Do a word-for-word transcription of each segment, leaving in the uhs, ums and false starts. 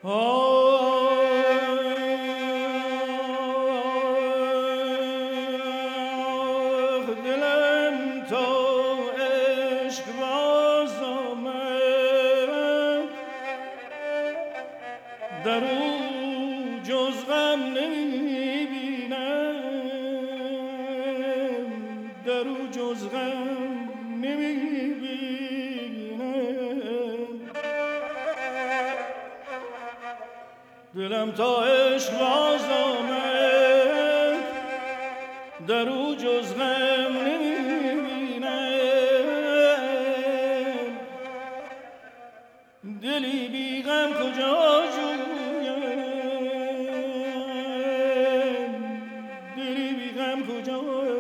دلم تا عشق باز آمد در او جز غم نمیبینم. دلی بی غم کجا جویم، دلی بی غم کجا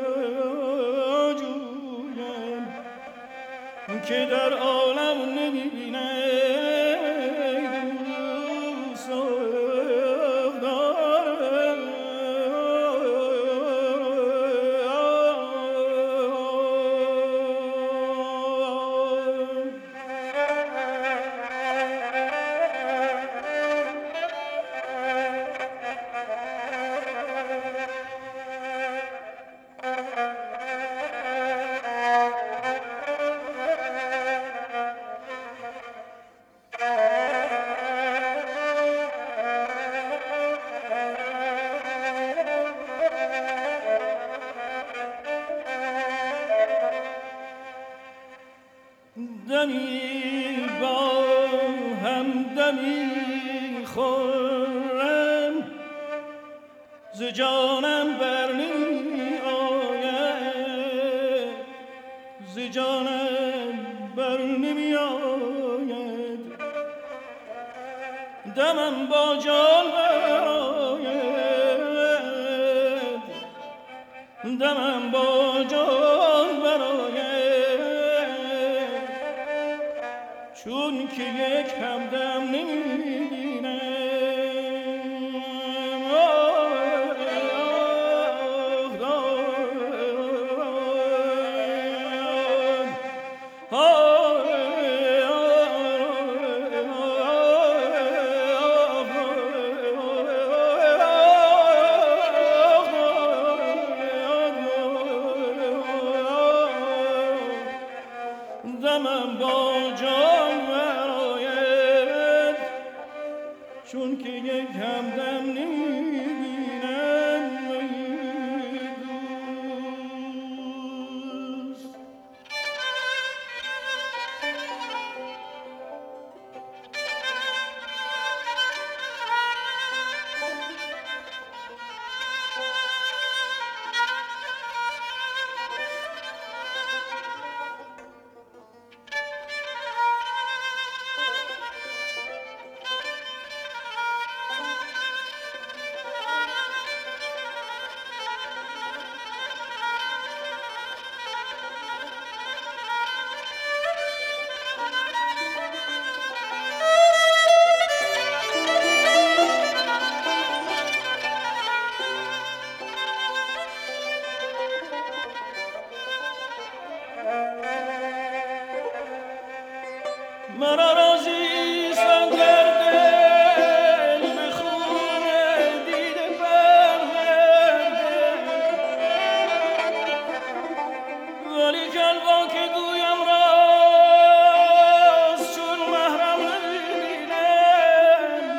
جویم که در عالم نمیبینم. دمی با هم دمی خورم ز جانم بر نمی آید، ز جانم بر نمی آید. دمم با جان برآید، دمم با جان برآید چون که یک همدم نمیبینم. دمم با جان برآید چون که یک همدم نمیبینم. دوست مرا راضی سندر دل به خون دیده پرورده، ولی کن با که گویم راز چون محرم نبینم.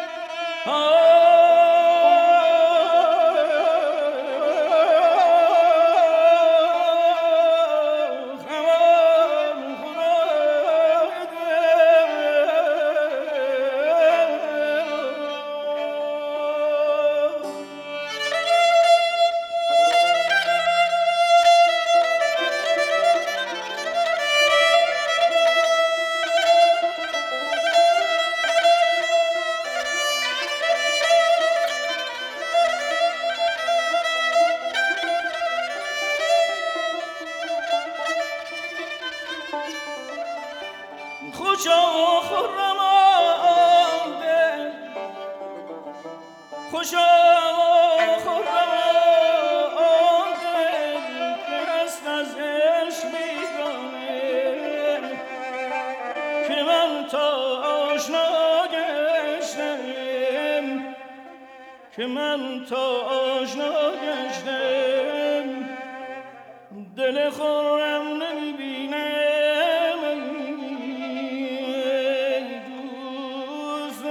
خوشا خرم آن دل، خوشا خرم آن دل که هست از عشق میدانه که من تا آشنا گشتم که من تا آشنا گشتم دل خورم نمیبینم ای دوست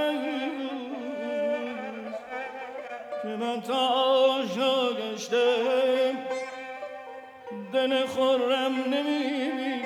که من تا آشنا گشتم دل خورم نمیبینم